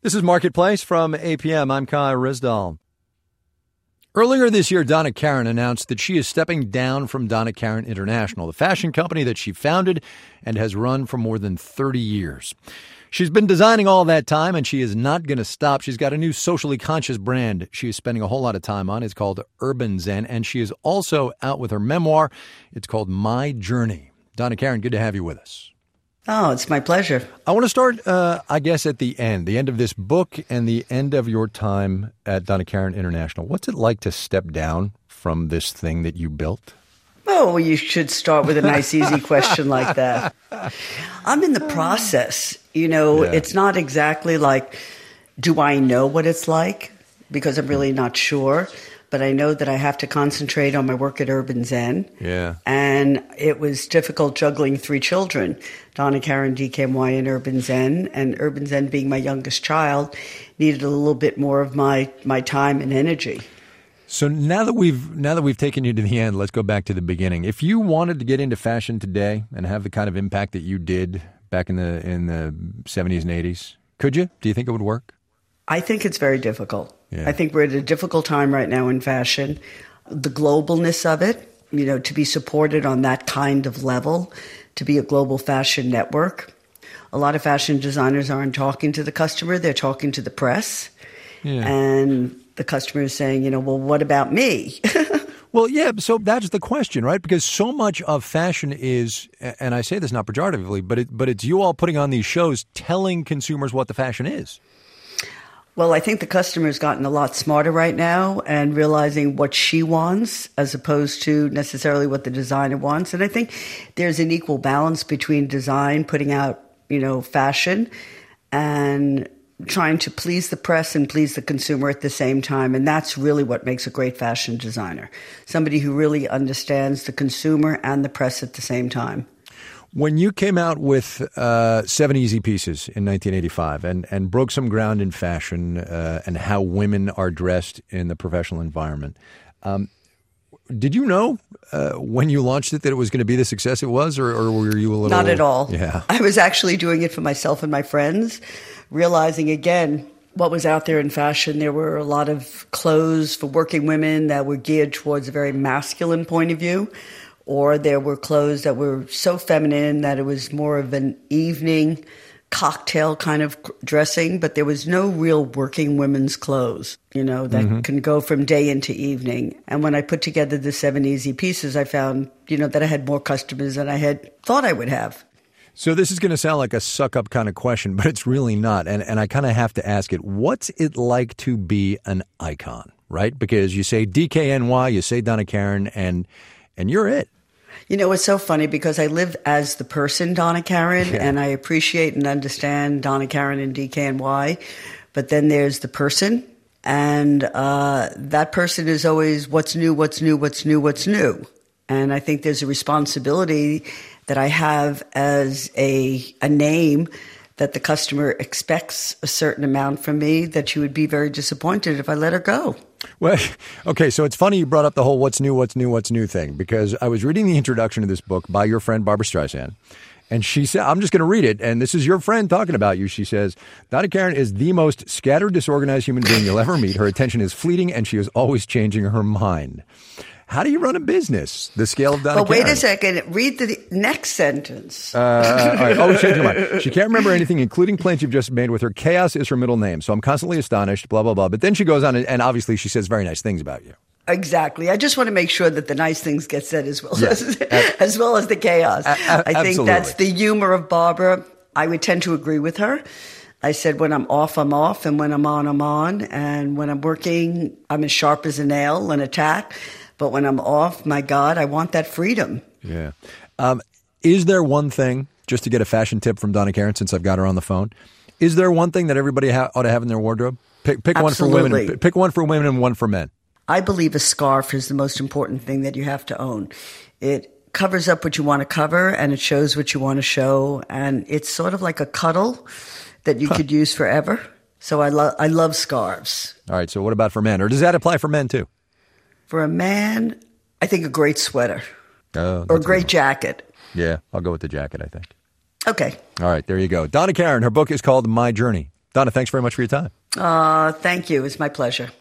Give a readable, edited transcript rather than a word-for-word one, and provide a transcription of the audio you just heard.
This is Marketplace from APM. I'm Kai Risdall. Earlier this year, Donna Karan announced that she is stepping down from Donna Karan International, the fashion company that she founded and has run for more than 30 years. She's been designing all that time, and she is not going to stop. She's got a new socially conscious brand she is spending a whole lot of time on. It's called Urban Zen, and she is also out with her memoir. It's called My Journey. Donna Karan, good to have you with us. Oh, it's my pleasure. I want to start, I guess, at the end of this book and the end of your time at Donna Karan International. What's it like to step down from this thing that you built? Oh, you should start with a nice, easy question like that. I'm in the process. It's not exactly like, do I know what it's like? Because I'm really not sure. But I know that I have to concentrate on my work at Urban Zen. Yeah. And it was difficult juggling 3 children, Donna Karan, DKNY, and Urban Zen. And Urban Zen, being my youngest child, needed a little bit more of my time and energy. So now that we've taken you to the end, let's go back to the beginning. If you wanted to get into fashion today and have the kind of impact that you did back in the 70s and 80s, could you? Do you think it would work? I think it's very difficult. Yeah. I think we're at a difficult time right now in fashion. The globalness of it, to be supported on that kind of level, to be a global fashion network. A lot of fashion designers aren't talking to the customer, they're talking to the press. Yeah. And the customer is saying, well, what about me? Well, yeah, so that's the question, right? Because so much of fashion is, and I say this not pejoratively, but it's you all putting on these shows telling consumers what the fashion is. Well, I think the customer's gotten a lot smarter right now and realizing what she wants as opposed to necessarily what the designer wants. And I think there's an equal balance between design, putting out, fashion, and trying to please the press and please the consumer at the same time. And that's really what makes a great fashion designer. Somebody who really understands the consumer and the press at the same time. When you came out with 7 Easy Pieces in 1985 and broke some ground in fashion and how women are dressed in the professional environment, did you know when you launched it that it was going to be the success it was, or were you a little... Not at all. Yeah. I was actually doing it for myself and my friends, realizing again what was out there in fashion. There were a lot of clothes for working women that were geared towards a very masculine point of view. Or there were clothes that were so feminine that it was more of an evening cocktail kind of dressing, but there was no real working women's clothes, that can go from day into evening. And when I put together the 7 Easy Pieces, I found, that I had more customers than I had thought I would have. So this is going to sound like a suck-up kind of question, but it's really not. And I kind of have to ask it. What's it like to be an icon, right? Because you say DKNY, you say Donna Karan, and you're it. It's so funny because I live as the person Donna Karan, and I appreciate and understand Donna Karan and DKNY. But then there's the person, and that person is always what's new, what's new, what's new, what's new. And I think there's a responsibility that I have as a name that the customer expects a certain amount from me, that you would be very disappointed if I let her go. Well, okay, so it's funny you brought up the whole what's new thing, because I was reading the introduction to this book by your friend Barbra Streisand, and she said, I'm just going to read it, and this is your friend talking about you. She says, Donna Karan is the most scattered, disorganized human being you'll ever meet. Her attention is fleeting, and she is always changing her mind. How do you run a business? The scale of Donna Karan. Wait a second. Read the next sentence. All right. Oh, change her mind. She can't remember anything, including plans you've just made with her. Chaos is her middle name. So I'm constantly astonished, blah, blah, blah. But then she goes on, and obviously she says very nice things about you. Exactly. I just want to make sure that the nice things get said as well, as well as the chaos. I think that's the humor of Barbara. I would tend to agree with her. I said, when I'm off, and when I'm on. And when I'm working, I'm as sharp as a nail and attack. But when I'm off, my God, I want that freedom. Yeah. Is there one thing, just to get a fashion tip from Donna Karan since I've got her on the phone, is there one thing that everybody ought to have in their wardrobe? Pick one for women. Pick one for women and one for men. I believe a scarf is the most important thing that you have to own. It covers up what you want to cover, and it shows what you want to show. And it's sort of like a cuddle that you could use forever. So I love scarves. All right. So what about for men? Or does that apply for men too? For a man, I think a great sweater or a great jacket. Yeah, I'll go with the jacket, I think. Okay. All right, there you go. Donna Karan, her book is called My Journey. Donna, thanks very much for your time. Thank you. It's my pleasure.